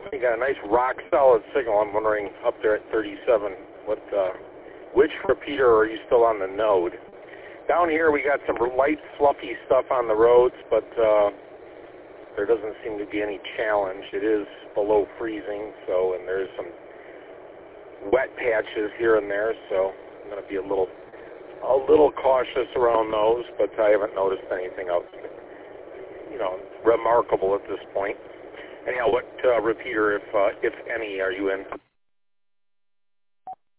You got a nice rock-solid signal. I'm wondering up there at 37, which repeater are you still on the node? Down here we got some light, fluffy stuff on the roads, but there doesn't seem to be any challenge. It is below freezing, and there's some wet patches here and there, so I'm going to be a little cautious around those, but I haven't noticed anything else, remarkable at this point. Anyhow, what repeater, if any, are you in?